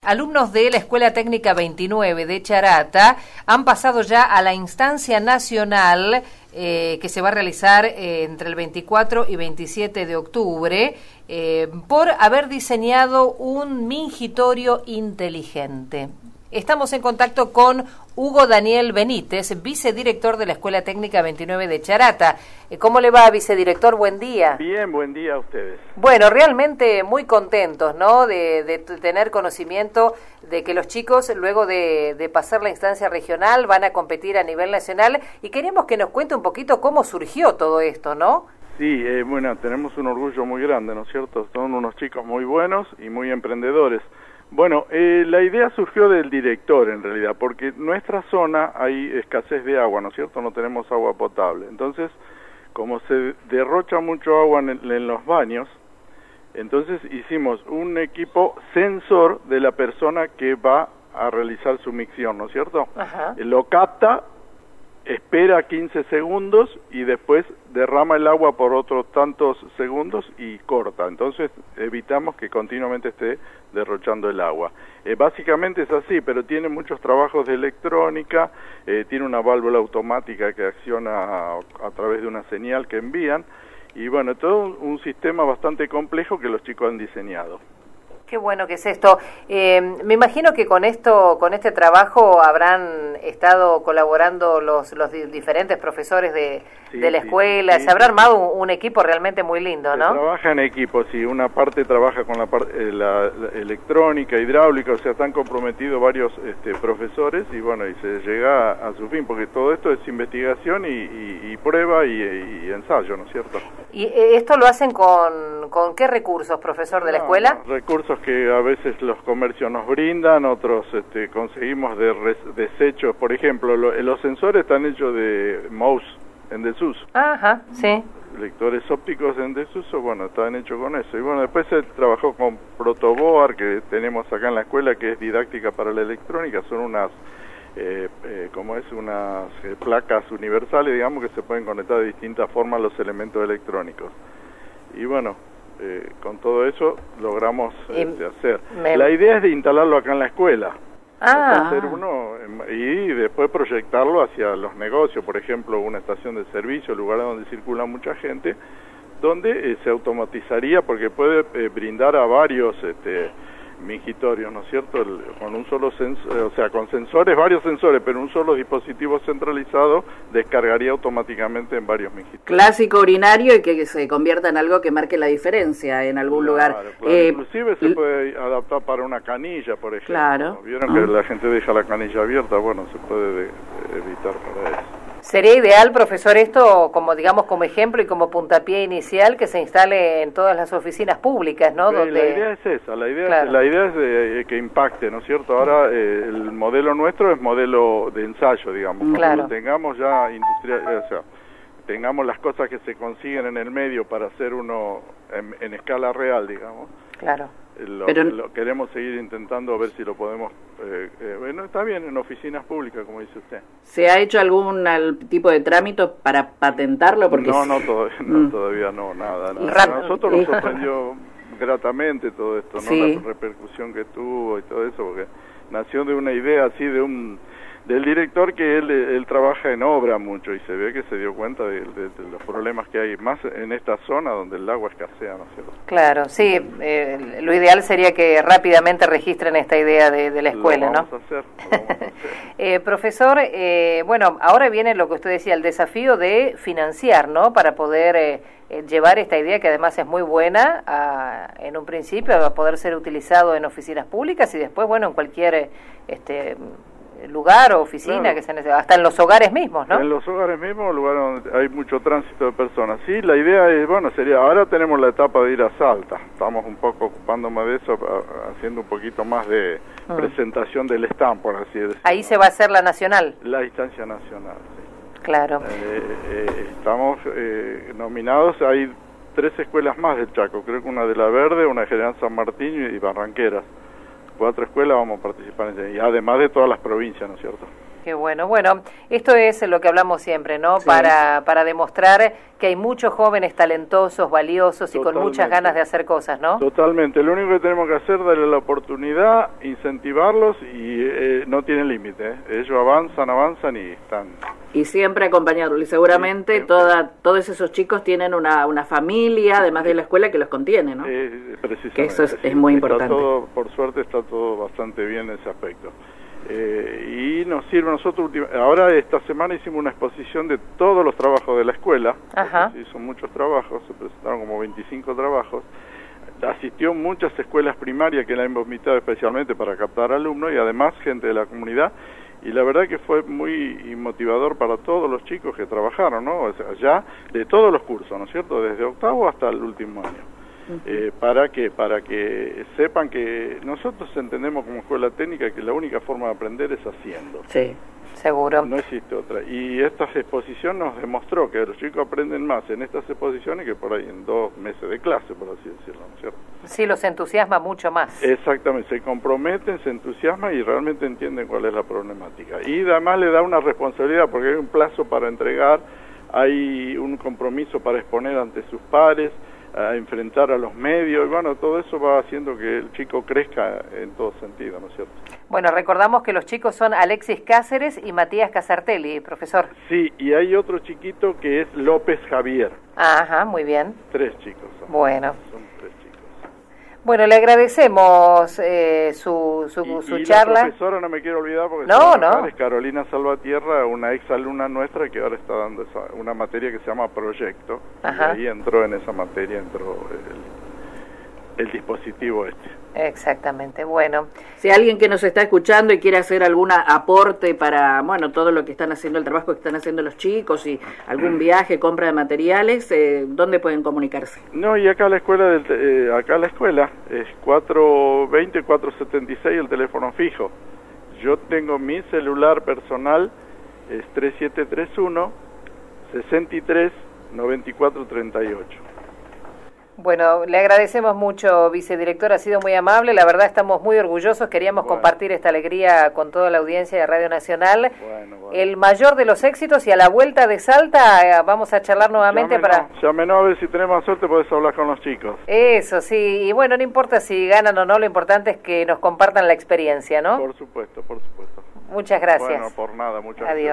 alumnos de la Escuela Técnica 29 de Charata han pasado ya a la instancia nacional que se va a realizar entre el 24 y 27 de octubre por haber diseñado un mingitorio inteligente. Estamos en contacto con Hugo Daniel Benítez, vicedirector de la Escuela Técnica 29 de Charata. ¿Cómo le va, vicedirector? Buen día. Bien, buen día a ustedes. Bueno, realmente muy contentos, ¿no?, de tener conocimiento de que los chicos, luego de pasar la instancia regional, van a competir a nivel nacional, y queremos que nos cuente un poquito cómo surgió todo esto, ¿no? Sí, bueno, tenemos un orgullo muy grande, ¿no es cierto? Son unos chicos muy buenos y muy emprendedores. Bueno, la idea surgió del director en realidad, porque en nuestra zona hay escasez de agua, ¿no es cierto? No tenemos agua potable. Entonces, como se derrocha mucho agua en los baños, entonces hicimos un equipo sensor de la persona que va a realizar su micción, ¿no es cierto? Ajá. Lo capta, espera 15 segundos y después derrama el agua por otros tantos segundos y corta. Entonces evitamos que continuamente esté derrochando el agua. Básicamente es así, pero tiene muchos trabajos de electrónica, tiene una válvula automática que acciona a través de una señal que envían, y bueno, todo un sistema bastante complejo que los chicos han diseñado. Qué bueno que es esto. Me imagino que con este trabajo habrán estado colaborando los diferentes profesores de la escuela. Sí. Se habrá armado un equipo realmente muy lindo, ¿no? Se trabaja en equipo, sí. Una parte trabaja con la electrónica, hidráulica, o sea, están comprometidos varios profesores, y bueno, y se llega a su fin, porque todo esto es investigación y prueba y ensayo, ¿no es cierto? ¿Y esto lo hacen con qué recursos, profesor de la escuela? Recursos que a veces los comercios nos brindan, otros conseguimos de desechos. Por ejemplo, los sensores están hechos de mouse en desuso. Ajá, sí. Lectores ópticos en desuso, bueno, están hechos con eso. Y bueno, después se trabajó con Protoboard, que tenemos acá en la escuela, que es didáctica para la electrónica. Son unas unas placas universales, digamos, que se pueden conectar de distintas formas los elementos electrónicos. Y bueno, con todo eso logramos hacer. La idea es de instalarlo acá en la escuela. Hacer uno y después proyectarlo hacia los negocios, por ejemplo, una estación de servicio, lugares donde circula mucha gente, donde se automatizaría, porque puede brindar a varios mingitorios, ¿no es cierto? Con un solo sensor, o sea, con sensores, varios sensores, pero un solo dispositivo centralizado descargaría automáticamente en varios mingitorios. Clásico urinario, y que se convierta en algo que marque la diferencia en algún lugar. Claro. Inclusive se puede adaptar para una canilla, por ejemplo. Claro. ¿Vieron que la gente deja la canilla abierta? Bueno, se puede evitar para eso. ¿Sería ideal, profesor, esto como ejemplo y como puntapié inicial, que se instale en todas las oficinas públicas, ¿no? La idea es esa, la idea es que impacte, ¿no es cierto? Ahora el modelo nuestro es modelo de ensayo, digamos. Claro. Cuando tengamos ya industrial, o sea, tengamos las cosas que se consiguen en el medio para hacer uno en escala real, digamos. Claro. Lo queremos seguir intentando a ver si lo podemos. Bueno, está bien, en oficinas públicas, como dice usted. ¿Se ha hecho algún tipo de trámite para patentarlo? Porque todavía no, nada. A nosotros nos sorprendió gratamente todo esto, ¿no? Sí. La repercusión que tuvo y todo eso, porque nació de una idea así del director, que él trabaja en obra mucho, y se ve que se dio cuenta de los problemas que hay, más en esta zona donde el agua escasea, ¿no es cierto? Claro, sí, lo ideal sería que rápidamente registren esta idea de la escuela, lo vamos ¿no? A hacer. Profesor, bueno, ahora viene lo que usted decía, el desafío de financiar, ¿no? Para poder llevar esta idea, que además es muy buena, en un principio a poder ser utilizado en oficinas públicas, y después, bueno, en cualquier lugar o oficina, claro, que se necesita, hasta en los hogares mismos, ¿no? En los hogares mismos, lugares donde hay mucho tránsito de personas. Sí, la idea es, bueno, ahora tenemos la etapa de ir a Salta, estamos un poco ocupándome de eso, haciendo un poquito más de presentación del stand, por así decirlo. Ahí se va a hacer la nacional. La instancia nacional, sí. Claro. Estamos nominados, hay 3 escuelas más del Chaco, creo que una de La Verde, una de General San Martín y Barranqueras. 4 escuelas vamos a participar en ella, y además de todas las provincias, ¿no es cierto? Qué bueno. Bueno, esto es lo que hablamos siempre, ¿no? Sí. Para demostrar que hay muchos jóvenes talentosos, valiosos y con Totalmente. muchas ganas de hacer cosas, ¿no? Totalmente. Lo único que tenemos que hacer es darle la oportunidad, incentivarlos y no tienen límite. Ellos avanzan y están... Y siempre acompañarlos. Y seguramente Sí, todos esos chicos tienen una familia, además de la escuela, que los contiene, ¿no? Precisamente. Que eso es muy importante. Por suerte está todo bastante bien en ese aspecto. Y nos sirve nosotros, ahora esta semana hicimos una exposición de todos los trabajos de la escuela. Ajá. Sí, son muchos trabajos, se presentaron como 25 trabajos. Asistió muchas escuelas primarias que la hemos invitado especialmente para captar alumnos y además gente de la comunidad. Y la verdad que fue muy motivador para todos los chicos que trabajaron, ¿no? O sea, ya de todos los cursos, ¿no es cierto? Desde octavo hasta el último año. Para que sepan que nosotros entendemos como escuela técnica que la única forma de aprender es haciendo. Sí, seguro. No existe otra. Y esta exposición nos demostró que los chicos aprenden más en estas exposiciones que por ahí en 2 meses de clase, por así decirlo, ¿no es cierto? Sí, los entusiasma mucho más. Exactamente, se comprometen, se entusiasman y realmente entienden cuál es la problemática. Y además le da una responsabilidad porque hay un plazo para entregar, hay un compromiso para exponer ante sus pares, a enfrentar a los medios, y bueno, todo eso va haciendo que el chico crezca en todo sentido, ¿no es cierto? Bueno, recordamos que los chicos son Alexis Cáceres y Matías Casartelli, profesor. Sí, y hay otro chiquito que es López Javier. Ajá, muy bien. 3 chicos son. Bueno. Son 3 chicos. Bueno, le agradecemos su charla. La profesora no me quiero olvidar porque no. Es Carolina Salvatierra, una ex alumna nuestra que ahora está dando una materia que se llama Proyecto. Ajá. Y ahí entró en esa materia, entró el dispositivo este. Exactamente, bueno. Si alguien que nos está escuchando y quiere hacer algún aporte para, bueno, todo lo que están haciendo, el trabajo que están haciendo los chicos y algún viaje, compra de materiales, ¿dónde pueden comunicarse? No, y acá la escuela es 420-476 el teléfono fijo. Yo tengo mi celular personal, es 3731-63-9438. Bueno, le agradecemos mucho, vicedirector, ha sido muy amable, la verdad estamos muy orgullosos, queríamos compartir esta alegría con toda la audiencia de Radio Nacional. Bueno. El mayor de los éxitos y a la vuelta de Salta vamos a charlar nuevamente Llámenos a ver si tenemos suerte, podés hablar con los chicos. Eso, sí, y bueno, no importa si ganan o no, lo importante es que nos compartan la experiencia, ¿no? Por supuesto, por supuesto. Muchas gracias. Bueno, por nada, muchas gracias. Adiós.